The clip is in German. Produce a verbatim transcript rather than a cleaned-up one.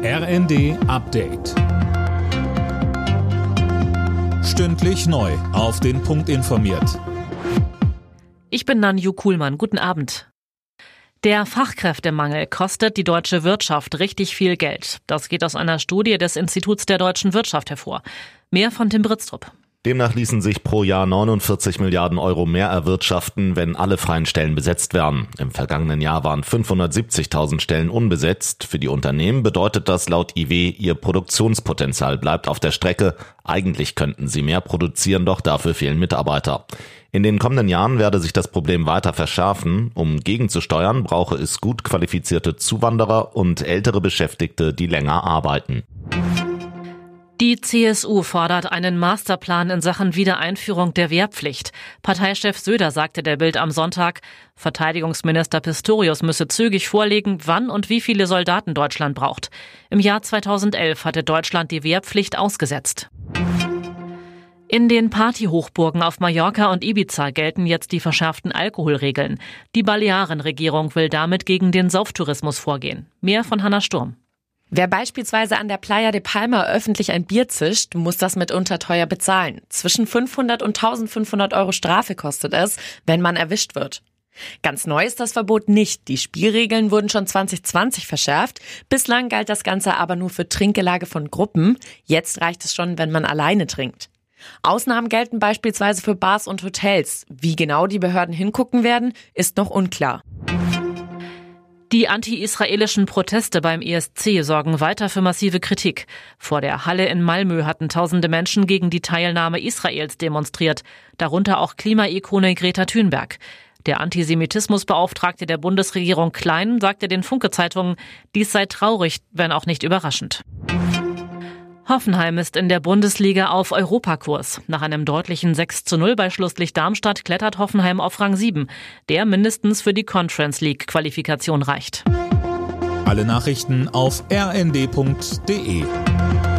R N D Update. Stündlich neu auf den Punkt informiert. Ich bin Nanju Kuhlmann. Guten Abend. Der Fachkräftemangel kostet die deutsche Wirtschaft richtig viel Geld. Das geht aus einer Studie des Instituts der deutschen Wirtschaft hervor. Mehr von Tim Britztrup. Demnach ließen sich pro Jahr neunundvierzig Milliarden Euro mehr erwirtschaften, wenn alle freien Stellen besetzt werden. Im vergangenen Jahr waren fünfhundertsiebzigtausend Stellen unbesetzt. Für die Unternehmen bedeutet das laut I W, ihr Produktionspotenzial bleibt auf der Strecke. Eigentlich könnten sie mehr produzieren, doch dafür fehlen Mitarbeiter. In den kommenden Jahren werde sich das Problem weiter verschärfen. Um gegenzusteuern, brauche es gut qualifizierte Zuwanderer und ältere Beschäftigte, die länger arbeiten. Die C S U fordert einen Masterplan in Sachen Wiedereinführung der Wehrpflicht. Parteichef Söder sagte der Bild am Sonntag, Verteidigungsminister Pistorius müsse zügig vorlegen, wann und wie viele Soldaten Deutschland braucht. Im Jahr zweitausendelf hatte Deutschland die Wehrpflicht ausgesetzt. In den Partyhochburgen auf Mallorca und Ibiza gelten jetzt die verschärften Alkoholregeln. Die Balearenregierung will damit gegen den Sauftourismus vorgehen. Mehr von Hanna Sturm. Wer beispielsweise an der Playa de Palma öffentlich ein Bier zischt, muss das mitunter teuer bezahlen. Zwischen fünfhundert und eintausendfünfhundert Euro Strafe kostet es, wenn man erwischt wird. Ganz neu ist das Verbot nicht. Die Spielregeln wurden schon zwanzig zwanzig verschärft. Bislang galt das Ganze aber nur für Trinkgelage von Gruppen. Jetzt reicht es schon, wenn man alleine trinkt. Ausnahmen gelten beispielsweise für Bars und Hotels. Wie genau die Behörden hingucken werden, ist noch unklar. Die anti-israelischen Proteste beim E S C sorgen weiter für massive Kritik. Vor der Halle in Malmö hatten tausende Menschen gegen die Teilnahme Israels demonstriert, darunter auch Klimaikone Greta Thunberg. Der Antisemitismusbeauftragte der Bundesregierung Klein sagte den Funke-Zeitungen, dies sei traurig, wenn auch nicht überraschend. Hoffenheim ist in der Bundesliga auf Europakurs. Nach einem deutlichen sechs zu null bei Schlusslicht Darmstadt klettert Hoffenheim auf Rang sieben, der mindestens für die Conference League Qualifikation reicht. Alle Nachrichten auf r n d punkt d e.